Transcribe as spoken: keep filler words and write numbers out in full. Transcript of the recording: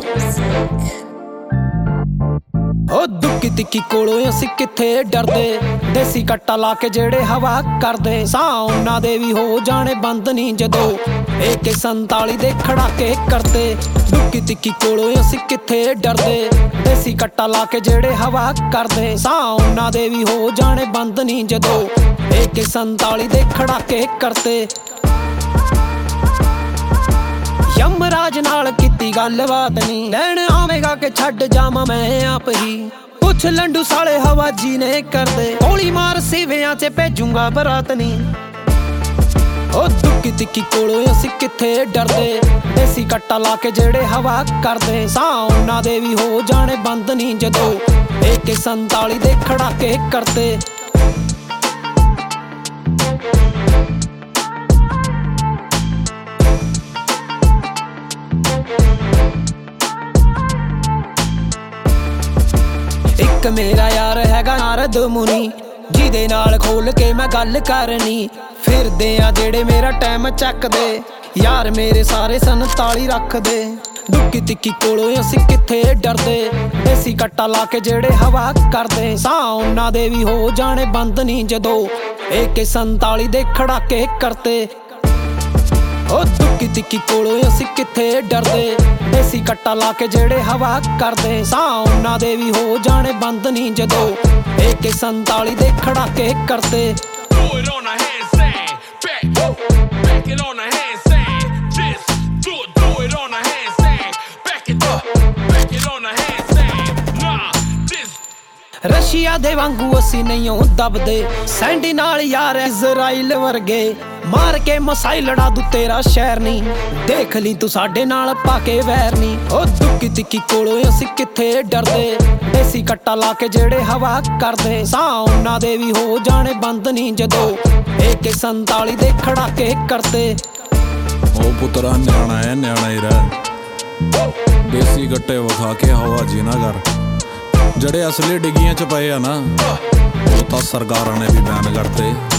ओ दुक्की तिक्की कोलों असीं किथे डरदे, देसी कट्टा ला के जेड़े हवा करदे सां उन्हां दे भी हो जाने बंद नी जदों ए के संताली दे खड़ाके करदे। दुक्की तिक्की कोलों असीं किथे डरदे, देसी कट्टा ला के जेड़े हवा करदे सां उन्हां दे भी हो जाने बंद नी जदों ए के संताली दे खड़ाके करदे। यमराज नाल कीती गलबात नी, लैण आवेगा के छड्ड जावां मैं आप ही। पुछ लंडू साले हवा जी ने करदे, गोली मार सीवियां च भेजूंगा बरात नी। ओ दुक्की तिक्की कोलों असीं किथे डरदे, देसी कट्टा ला के जेड़े हवा करदे सां उन्हां दे भी हो जाने बंद नी जदों ए के संताली दे खड़ाके करदे। एक मेरा यार हैगा नारद मुनी, जिहदे नाल खोल के मैं गल करनी। फिरदे आ जेड़े मेरा टाइम चकदे, यार मेरे सारे संताली रखदे। दुक्की तिक्की कोलों असीं किथे डरदे, देसी कट्टा ला के जेड़े हवा करदे सां उन्हां दे भी हो जाने बंद नी जदों ए के संताली दे खड़ाके करदे। ओ दुक्की तिक्की कोलों असीं किथे डरदे, देसी कट्टा ला के जेड़े हवा करदे सां उन्हां दे भी हो जाने बंद नी जदों ए के संताली दे खड़ाके करदे। रशिया दे वांगू असीं नहीं हो दबदे, सैंडी नाल यार इजराइल वर्गे मार के मसाइल लड़ा दू तेरा शहर नी। देख ली तू साडे नाल पाके वैर नी। ओ दुक्की तिक्की कोलों असीं किथे डरदे, देसी कट्टा ला के जेड़े हवा करदे सां उन्हां दे भी हो जाने बंद नी जदों ए के संताली दे खड़ाके करदे। ओ पुत्रा न्याणा है न्याणा ही रह, देसी कट्टे विखा के हवा जी ना कर। जड़े असली डिग्गियां च पए आ ना, वो तां सरकारां ने भी बैन करते।